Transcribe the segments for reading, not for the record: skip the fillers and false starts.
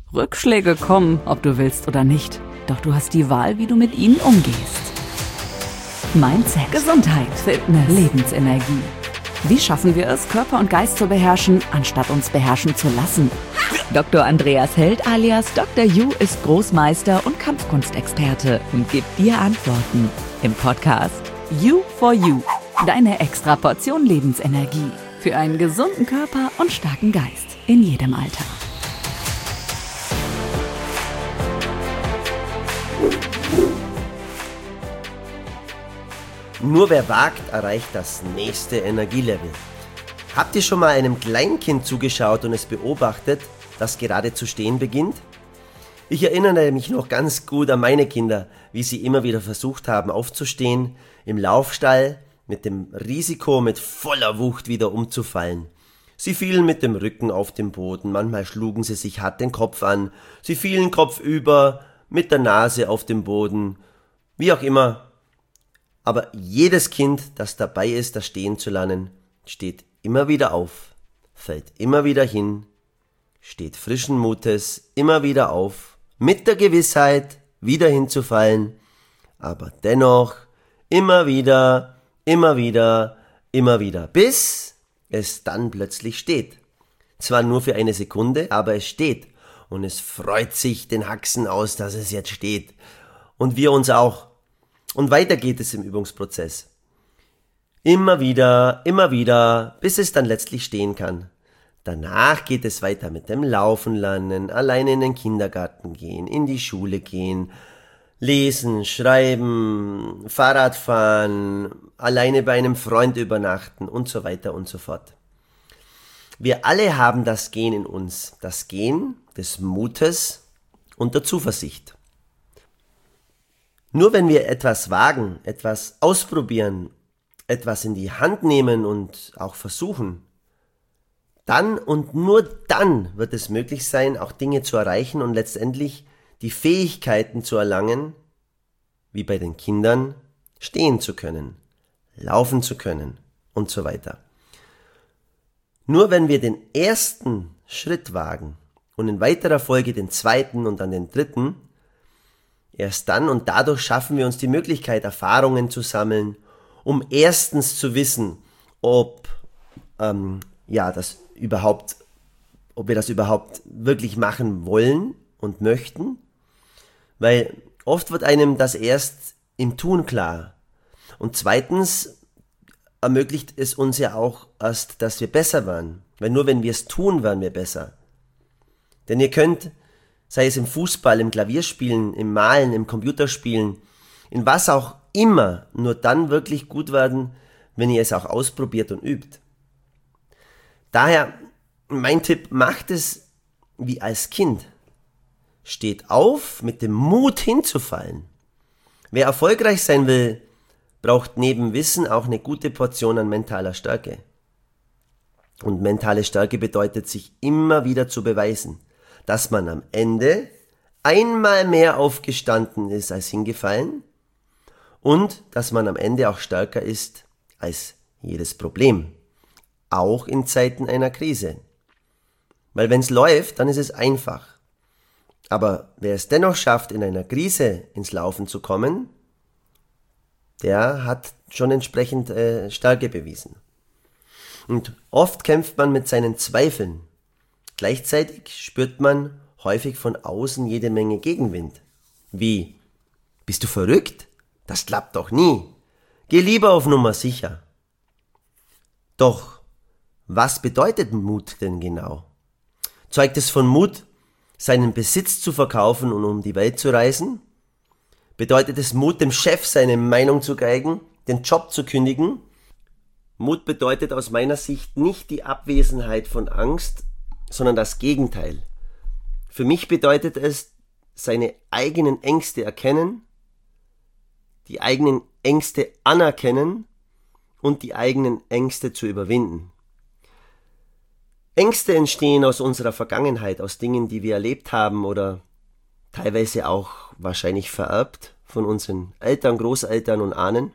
Rückschläge kommen, ob du willst oder nicht. Doch du hast die Wahl, wie du mit ihnen umgehst. Mindset, Gesundheit, Fitness, Lebensenergie. Wie schaffen wir es, Körper und Geist zu beherrschen, anstatt uns beherrschen zu lassen? Dr. Andreas Held alias Dr. Yu ist Großmeister und Kampfkunstexperte und gibt dir Antworten im Podcast You for You. Deine extra Portion Lebensenergie für einen gesunden Körper und starken Geist in jedem Alter. Nur wer wagt, erreicht das nächste Energielevel. Habt ihr schon mal einem Kleinkind zugeschaut und es beobachtet, das gerade zu stehen beginnt? Ich erinnere mich noch ganz gut an meine Kinder, wie sie immer wieder versucht haben aufzustehen, im Laufstall, mit dem Risiko, mit voller Wucht wieder umzufallen. Sie fielen mit dem Rücken auf den Boden, manchmal schlugen sie sich hart den Kopf an, sie fielen kopfüber, mit der Nase auf den Boden, wie auch immer. Aber jedes Kind, das dabei ist, das Stehen zu lernen, steht immer wieder auf, fällt immer wieder hin, steht frischen Mutes immer wieder auf, mit der Gewissheit, wieder hinzufallen, aber dennoch immer wieder, bis es dann plötzlich steht. Zwar nur für eine Sekunde, aber es steht und es freut sich den Haxen aus, dass es jetzt steht. Und wir uns auch. Und weiter geht es im Übungsprozess. Immer wieder, bis es dann letztlich stehen kann. Danach geht es weiter mit dem Laufen lernen, alleine in den Kindergarten gehen, in die Schule gehen, lesen, schreiben, Fahrrad fahren, alleine bei einem Freund übernachten und so weiter und so fort. Wir alle haben das Gen in uns, das Gen des Mutes und der Zuversicht. Nur wenn wir etwas wagen, etwas ausprobieren, etwas in die Hand nehmen und auch versuchen, dann und nur dann wird es möglich sein, auch Dinge zu erreichen und letztendlich die Fähigkeiten zu erlangen, wie bei den Kindern, stehen zu können, laufen zu können und so weiter. Nur wenn wir den ersten Schritt wagen und in weiterer Folge den zweiten und dann den dritten, erst dann und dadurch schaffen wir uns die Möglichkeit, Erfahrungen zu sammeln, um erstens zu wissen, ob wir das überhaupt wirklich machen wollen und möchten, weil oft wird einem das erst im Tun klar. Und zweitens ermöglicht es uns ja auch erst, dass wir besser werden, weil nur wenn wir es tun, werden wir besser. Denn ihr könnt, sei es im Fußball, im Klavierspielen, im Malen, im Computerspielen, in was auch immer, nur dann wirklich gut werden, wenn ihr es auch ausprobiert und übt. Daher mein Tipp, macht es wie als Kind. Steht auf mit dem Mut hinzufallen. Wer erfolgreich sein will, braucht neben Wissen auch eine gute Portion an mentaler Stärke. Und mentale Stärke bedeutet, sich immer wieder zu beweisen, dass man am Ende einmal mehr aufgestanden ist als hingefallen und dass man am Ende auch stärker ist als jedes Problem, auch in Zeiten einer Krise. Weil wenn es läuft, dann ist es einfach. Aber wer es dennoch schafft, in einer Krise ins Laufen zu kommen, der hat schon entsprechend Stärke bewiesen. Und oft kämpft man mit seinen Zweifeln. Gleichzeitig spürt man häufig von außen jede Menge Gegenwind. Wie? Bist du verrückt? Das klappt doch nie. Geh lieber auf Nummer sicher. Doch, was bedeutet Mut denn genau? Zeugt es von Mut, seinen Besitz zu verkaufen und um die Welt zu reisen? Bedeutet es Mut, dem Chef seine Meinung zu geigen, den Job zu kündigen? Mut bedeutet aus meiner Sicht nicht die Abwesenheit von Angst, sondern das Gegenteil. Für mich bedeutet es, seine eigenen Ängste erkennen, die eigenen Ängste anerkennen und die eigenen Ängste zu überwinden. Ängste entstehen aus unserer Vergangenheit, aus Dingen, die wir erlebt haben oder teilweise auch wahrscheinlich vererbt von unseren Eltern, Großeltern und Ahnen.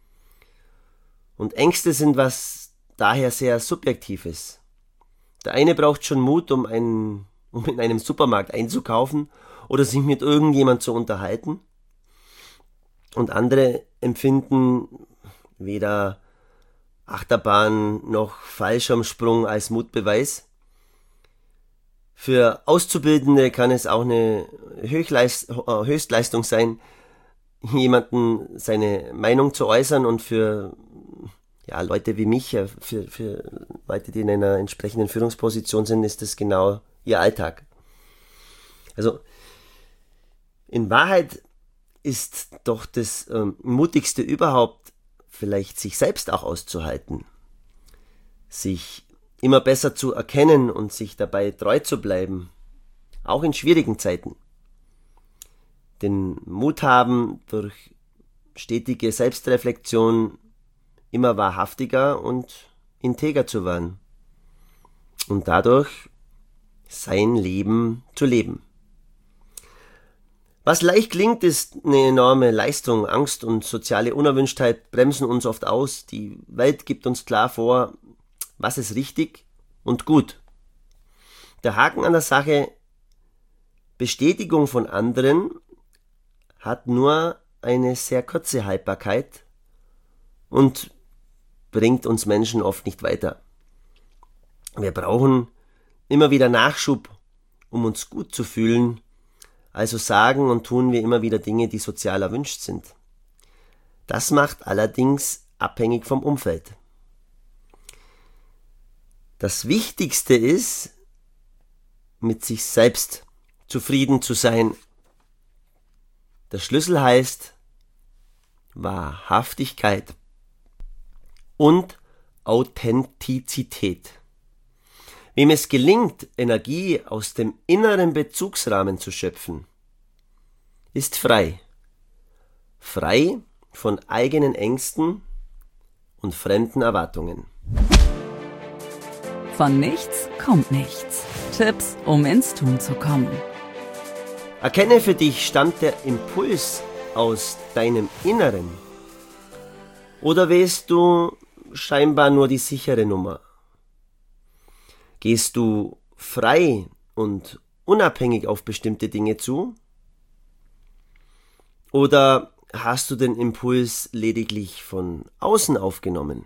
Und Ängste sind was daher sehr Subjektives. Der eine braucht schon Mut, um einen um in einem Supermarkt einzukaufen oder sich mit irgendjemand zu unterhalten. Und andere empfinden weder Achterbahn noch Fallschirmsprung als Mutbeweis. Für Auszubildende kann es auch eine Höchstleistung sein, jemanden seine Meinung zu äußern, und für Leute wie mich, für Leute, die in einer entsprechenden Führungsposition sind, ist das genau ihr Alltag. Also in Wahrheit ist doch das Mutigste überhaupt, vielleicht sich selbst auch auszuhalten, sich immer besser zu erkennen und sich dabei treu zu bleiben, auch in schwierigen Zeiten. Den Mut haben, durch stetige Selbstreflexion immer wahrhaftiger und integer zu werden und dadurch sein Leben zu leben. Was leicht klingt, ist eine enorme Leistung. Angst und soziale Unerwünschtheit bremsen uns oft aus. Die Welt gibt uns klar vor, was ist richtig und gut. Der Haken an der Sache: Bestätigung von anderen hat nur eine sehr kurze Haltbarkeit und bringt uns Menschen oft nicht weiter. Wir brauchen immer wieder Nachschub, um uns gut zu fühlen. Also sagen und tun wir immer wieder Dinge, die sozial erwünscht sind. Das macht allerdings abhängig vom Umfeld. Das Wichtigste ist, mit sich selbst zufrieden zu sein. Der Schlüssel heißt Wahrhaftigkeit und Authentizität. Wem es gelingt, Energie aus dem inneren Bezugsrahmen zu schöpfen, ist frei. Frei von eigenen Ängsten und fremden Erwartungen. Von nichts kommt nichts. Tipps, um ins Tun zu kommen. Erkenne für dich, stammt der Impuls aus deinem Inneren oder wählst du scheinbar nur die sichere Nummer? Gehst du frei und unabhängig auf bestimmte Dinge zu? Oder hast du den Impuls lediglich von außen aufgenommen?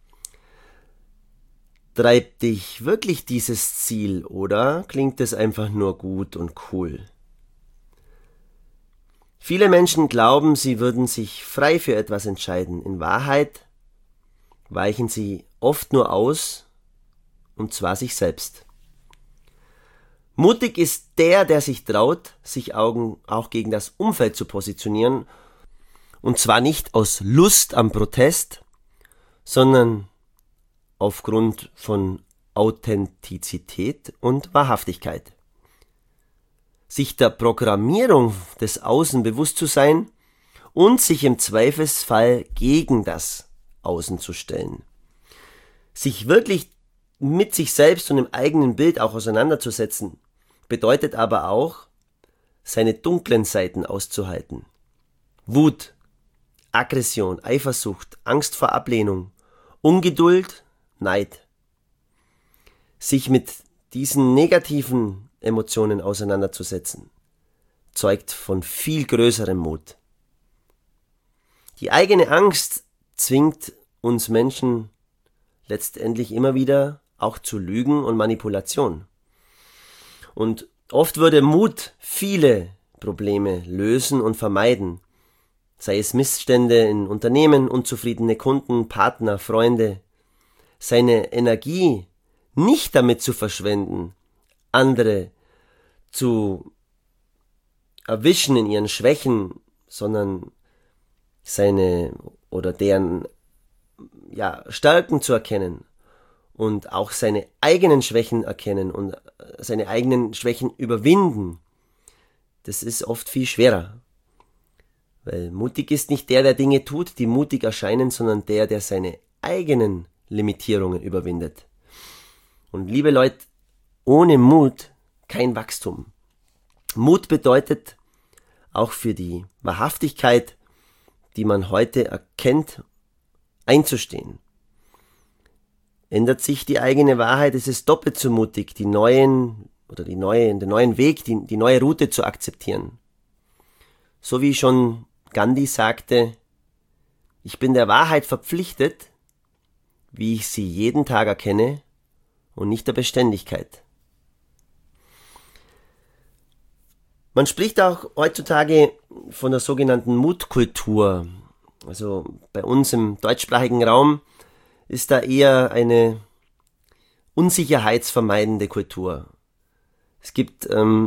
Treibt dich wirklich dieses Ziel oder klingt es einfach nur gut und cool? Viele Menschen glauben, sie würden sich frei für etwas entscheiden. In Wahrheit weichen sie oft nur aus, und zwar sich selbst. Mutig ist der sich traut, sich auch gegen das Umfeld zu positionieren, und zwar nicht aus Lust am Protest, sondern aufgrund von Authentizität und Wahrhaftigkeit. Sich der Programmierung des Außen bewusst zu sein und sich im Zweifelsfall gegen das Außen zu stellen. Sich wirklich mit sich selbst und dem eigenen Bild auch auseinanderzusetzen, bedeutet aber auch, seine dunklen Seiten auszuhalten. Wut, Aggression, Eifersucht, Angst vor Ablehnung, Ungeduld, Neid. Sich mit diesen negativen Emotionen auseinanderzusetzen, zeugt von viel größerem Mut. Die eigene Angst zwingt uns Menschen letztendlich immer wieder auch zu Lügen und Manipulation. Und oft würde Mut viele Probleme lösen und vermeiden, sei es Missstände in Unternehmen, unzufriedene Kunden, Partner, Freunde. Seine Energie nicht damit zu verschwenden, andere zu erwischen in ihren Schwächen, sondern seine oder deren Stärken zu erkennen und auch seine eigenen Schwächen erkennen und seine eigenen Schwächen überwinden. Das ist oft viel schwerer. Weil mutig ist nicht der Dinge tut, die mutig erscheinen, sondern der seine eigenen Limitierungen überwindet. Und liebe Leute, ohne Mut kein Wachstum. Mut bedeutet auch für die Wahrhaftigkeit, die man heute erkennt, einzustehen. Ändert sich die eigene Wahrheit, ist es doppelt so mutig, die neuen oder den neuen Weg, die neue Route zu akzeptieren. So wie schon Gandhi sagte, ich bin der Wahrheit verpflichtet, wie ich sie jeden Tag erkenne und nicht der Beständigkeit. Man spricht auch heutzutage von der sogenannten Mutkultur. Also bei uns im deutschsprachigen Raum ist da eher eine unsicherheitsvermeidende Kultur. Es gibt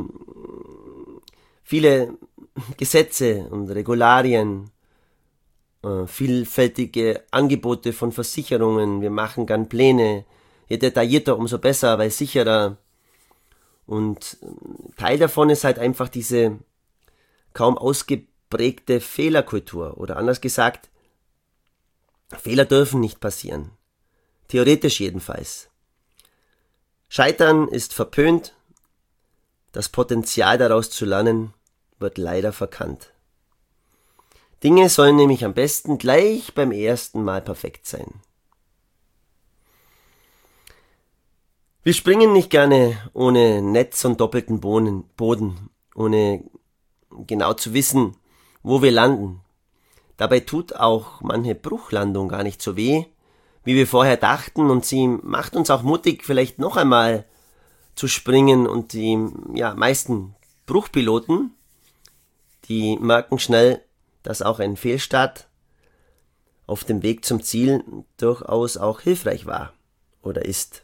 viele Gesetze und Regularien, vielfältige Angebote von Versicherungen. Wir machen gern Pläne. Je detaillierter, umso besser, weil sicherer. Und Teil davon ist halt einfach diese kaum ausgeprägte Fehlerkultur. Oder anders gesagt, Fehler dürfen nicht passieren. Theoretisch jedenfalls. Scheitern ist verpönt. Das Potenzial daraus zu lernen wird leider verkannt. Dinge sollen nämlich am besten gleich beim ersten Mal perfekt sein. Wir springen nicht gerne ohne Netz und doppelten Boden, ohne genau zu wissen, wo wir landen. Dabei tut auch manche Bruchlandung gar nicht so weh, wie wir vorher dachten, und sie macht uns auch mutig, vielleicht noch einmal zu springen, und die meisten Bruchpiloten, die merken schnell, dass auch ein Fehlstart auf dem Weg zum Ziel durchaus auch hilfreich war oder ist.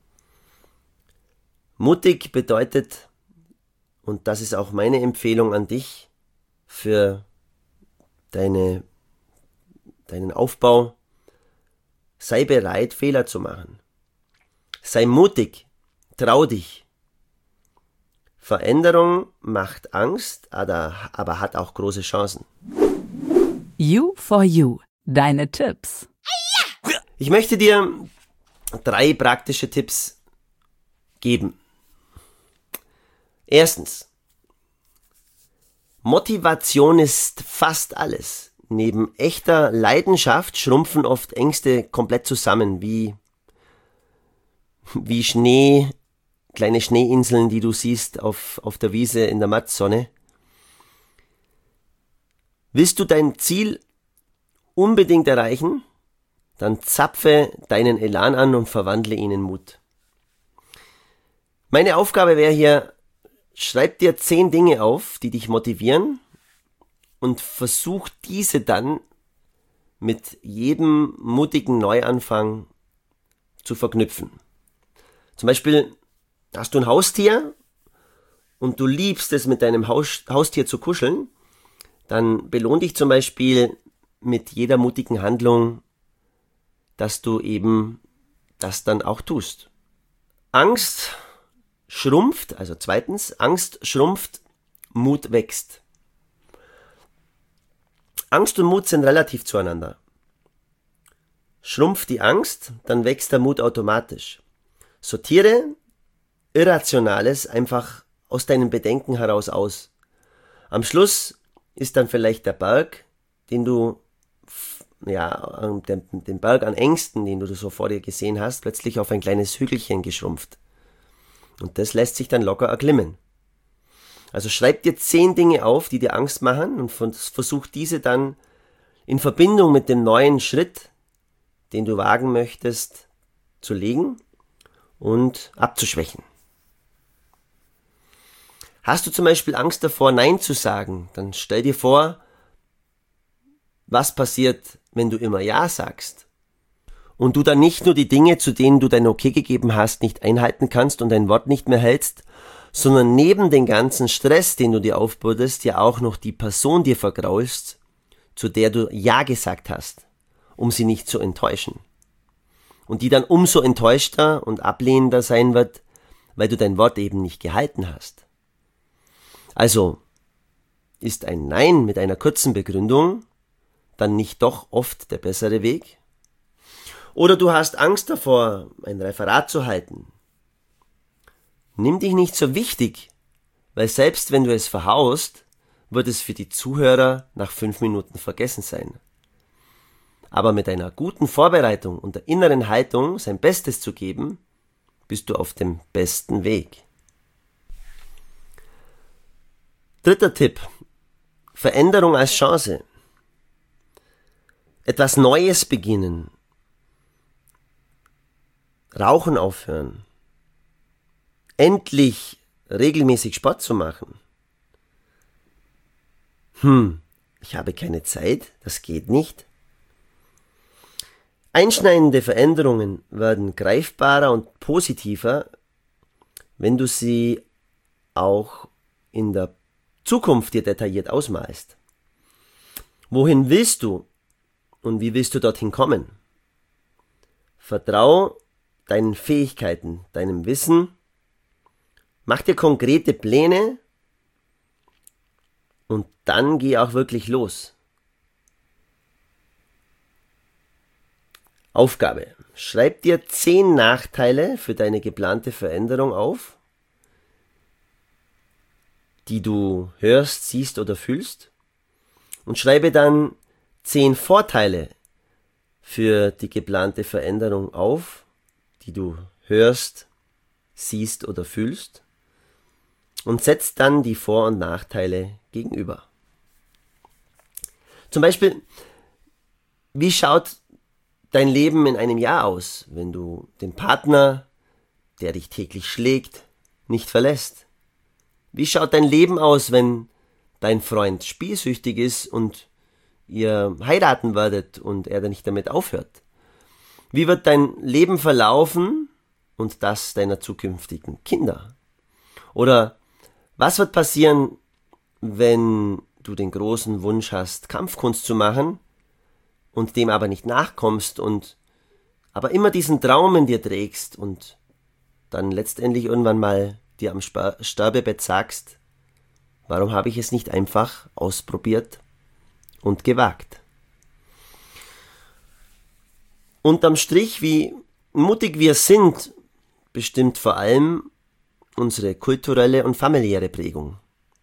Mutig bedeutet, und das ist auch meine Empfehlung an dich für deinen Aufbau, sei bereit, Fehler zu machen. Sei mutig, trau dich. Veränderung macht Angst, aber hat auch große Chancen. You for You. Deine Tipps. Ich möchte dir 3 praktische Tipps geben. Erstens. Motivation ist fast alles. Neben echter Leidenschaft schrumpfen oft Ängste komplett zusammen, wie Schnee, kleine Schneeinseln, die du siehst auf der Wiese in der Mattsonne. Willst du dein Ziel unbedingt erreichen? Dann zapfe deinen Elan an und verwandle ihn in Mut. Meine Aufgabe wäre hier, schreib dir 10 Dinge auf, die dich motivieren, und versuch diese dann mit jedem mutigen Neuanfang zu verknüpfen. Zum Beispiel hast du ein Haustier und du liebst es, mit deinem Haustier zu kuscheln, dann belohn dich zum Beispiel mit jeder mutigen Handlung, dass du eben das dann auch tust. Angst schrumpft, also zweitens, Angst schrumpft, Mut wächst. Angst und Mut sind relativ zueinander. Schrumpft die Angst, dann wächst der Mut automatisch. Sortiere Irrationales einfach aus deinen Bedenken heraus aus. Am Schluss ist dann vielleicht der Berg, den Berg an Ängsten, den du so vor dir gesehen hast, plötzlich auf ein kleines Hügelchen geschrumpft. Und das lässt sich dann locker erklimmen. Also schreib dir 10 Dinge auf, die dir Angst machen, und versuch diese dann in Verbindung mit dem neuen Schritt, den du wagen möchtest, zu legen und abzuschwächen. Hast du zum Beispiel Angst davor, Nein zu sagen, dann stell dir vor, was passiert, wenn du immer Ja sagst und du dann nicht nur die Dinge, zu denen du dein Okay gegeben hast, nicht einhalten kannst und dein Wort nicht mehr hältst, sondern neben den ganzen Stress, den du dir aufbürdest, ja auch noch die Person dir vergraulst, zu der du Ja gesagt hast, um sie nicht zu enttäuschen. Und die dann umso enttäuschter und ablehnender sein wird, weil du dein Wort eben nicht gehalten hast. Also, ist ein Nein mit einer kurzen Begründung dann nicht doch oft der bessere Weg? Oder du hast Angst davor, ein Referat zu halten. Nimm dich nicht so wichtig, weil selbst wenn du es verhaust, wird es für die Zuhörer nach 5 Minuten vergessen sein. Aber mit einer guten Vorbereitung und der inneren Haltung, sein Bestes zu geben, bist du auf dem besten Weg. Dritter Tipp. Veränderung als Chance. Etwas Neues beginnen. Rauchen aufhören. Endlich regelmäßig Sport zu machen. Ich habe keine Zeit, das geht nicht. Einschneidende Veränderungen werden greifbarer und positiver, wenn du sie auch in der Zukunft dir detailliert ausmalst. Wohin willst du und wie willst du dorthin kommen? Vertrau deinen Fähigkeiten, deinem Wissen, mach dir konkrete Pläne und dann geh auch wirklich los. Aufgabe. Schreib dir 10 Nachteile für deine geplante Veränderung auf, die du hörst, siehst oder fühlst, und schreibe dann 10 Vorteile für die geplante Veränderung auf, die du hörst, siehst oder fühlst, und setz dann die Vor- und Nachteile gegenüber. Zum Beispiel, wie schaut dein Leben in einem Jahr aus, wenn du den Partner, der dich täglich schlägt, nicht verlässt? Wie schaut dein Leben aus, wenn dein Freund spielsüchtig ist und ihr heiraten werdet und er dann nicht damit aufhört? Wie wird dein Leben verlaufen und das deiner zukünftigen Kinder? Oder was wird passieren, wenn du den großen Wunsch hast, Kampfkunst zu machen und dem aber nicht nachkommst und aber immer diesen Traum in dir trägst und dann letztendlich irgendwann mal dir am Sterbebett sagst, warum habe ich es nicht einfach ausprobiert und gewagt? Unterm Strich, wie mutig wir sind, bestimmt vor allem unsere kulturelle und familiäre Prägung.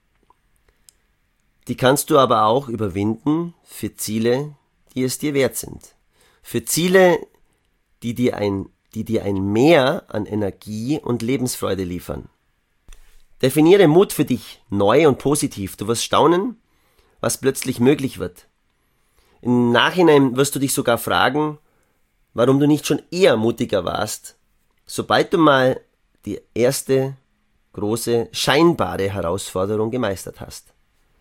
Die kannst du aber auch überwinden für Ziele, die es dir wert sind. Für Ziele, die dir ein Mehr an Energie und Lebensfreude liefern. Definiere Mut für dich neu und positiv. Du wirst staunen, was plötzlich möglich wird. Im Nachhinein wirst du dich sogar fragen, warum du nicht schon eher mutiger warst, sobald du mal die erste große, scheinbare Herausforderung gemeistert hast.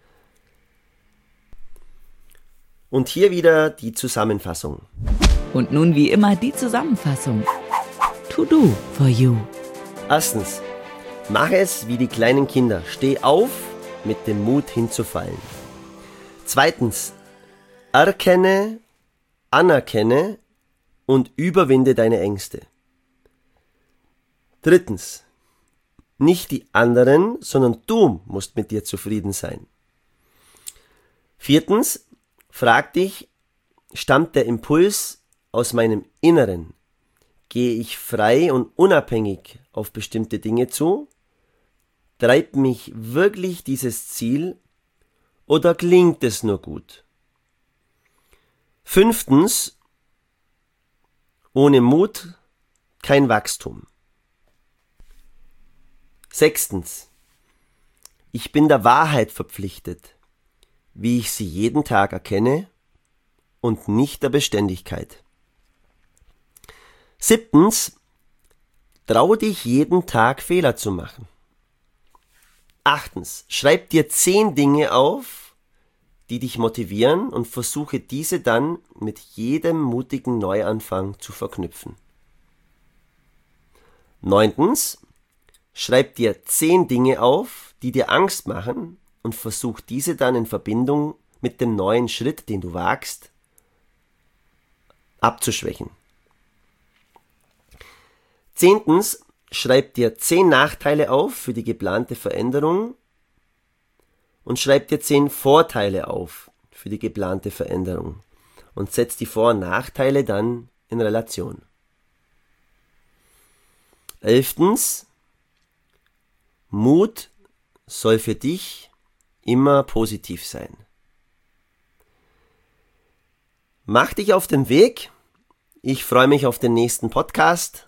Und hier wieder die Zusammenfassung. Und nun wie immer die Zusammenfassung. To do for you. Erstens, mach es wie die kleinen Kinder. Steh auf mit dem Mut hinzufallen. Zweitens, erkenne, anerkenne und überwinde deine Ängste. Drittens, nicht die anderen, sondern du musst mit dir zufrieden sein. Viertens, frag dich, stammt der Impuls aus meinem Inneren? Gehe ich frei und unabhängig auf bestimmte Dinge zu? Treibt mich wirklich dieses Ziel oder klingt es nur gut? Fünftens, ohne Mut kein Wachstum. Sechstens, ich bin der Wahrheit verpflichtet, wie ich sie jeden Tag erkenne und nicht der Beständigkeit. Siebtens, trau dich jeden Tag Fehler zu machen. Achtens, schreib dir 10 Dinge auf, die dich motivieren und versuche diese dann mit jedem mutigen Neuanfang zu verknüpfen. Neuntens, schreib dir 10 Dinge auf, die dir Angst machen und versuch diese dann in Verbindung mit dem neuen Schritt, den du wagst, abzuschwächen. Zehntens, schreib dir 10 Nachteile auf für die geplante Veränderung und schreib dir 10 Vorteile auf für die geplante Veränderung und setz die Vor- und Nachteile dann in Relation. 11. Mut soll für dich immer positiv sein. Mach dich auf den Weg. Ich freue mich auf den nächsten Podcast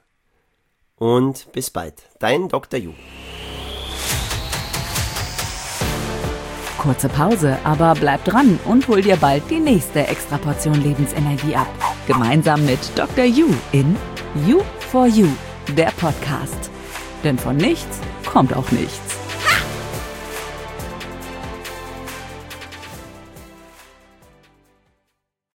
und bis bald. Dein Dr. Ju. Kurze Pause, aber bleib dran und hol dir bald die nächste Extraportion Lebensenergie ab. Gemeinsam mit Dr. You in You for You, der Podcast. Denn von nichts kommt auch nichts.